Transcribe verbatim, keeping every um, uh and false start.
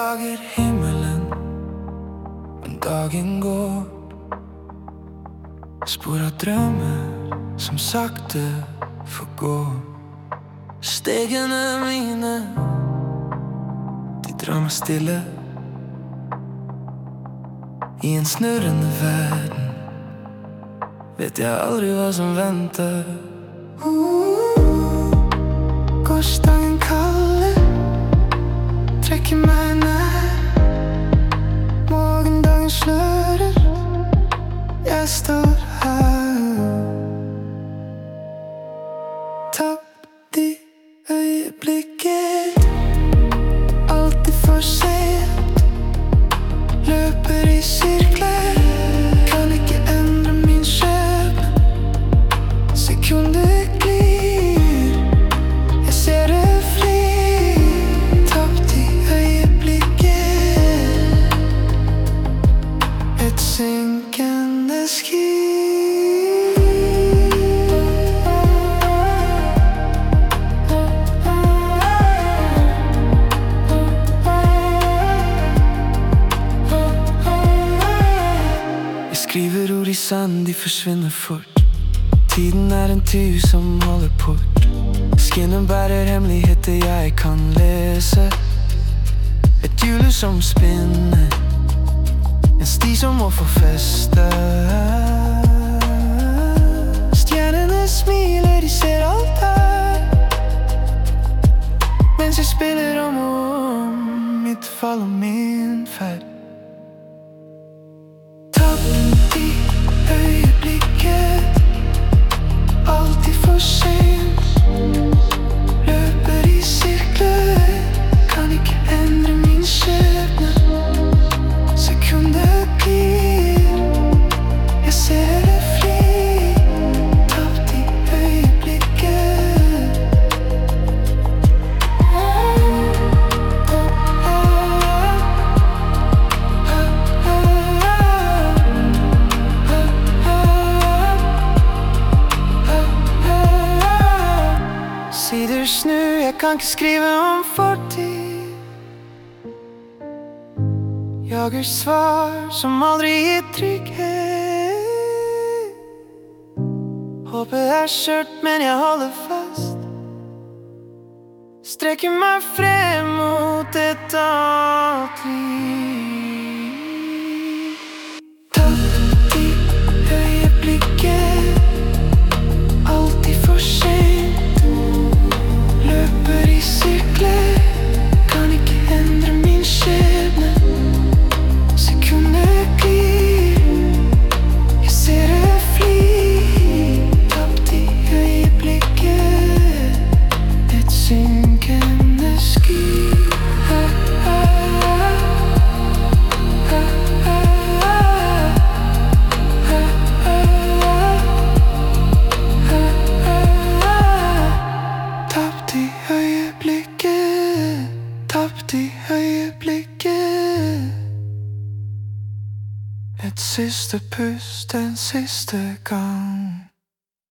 jager himmelen, men dagen går. Spor av drømmer som sakte forgår. Stegene mine, de drar meg stille i en snurrende verden. Vet jeg aldri hva som venter. Gårsdagen kaller, trekker meg nær. Morgendagen slører, jeg står her. Tapt i øyeblikket, alltid for sent. Løper i sirkler, kan ikke endre min skjebne. Sekunder glir, jeg ser det fly. Tapt i øyeblikket, et synkende skip. Skriver ord i sand, de forsvinner fort. Tiden er en tyv som holder port. Skinnen bærer hemmeligheter jeg kan lese. Et hjul som spinner, en sti som må få feste. Stjernene smiler, de ser alt her, mens jeg spiller om og om mitt fall og min ferd. I øyeblikket, alltid for sent. Løper i sirkler, kan ikke endre min skjebne. Sekunder glir, jeg ser det fly. Tapt i øyeblikket. Sider snur, jeg kan ikke skrive om fortid. Jager svar som aldri gir trygghet. Håpet er skjørt, men jeg holder fast. Strekker meg frem mot et annet liv. Tapt i øyeblikket, alltid for sent. Løper i sirkler, kan ikke endre min skjebne. Sekunder glir, jeg ser det fly. Tapt i øyeblikket, et synkende skip. Tapt i øyeblikket, tapt i øyeblikket. Et siste pust en siste gang.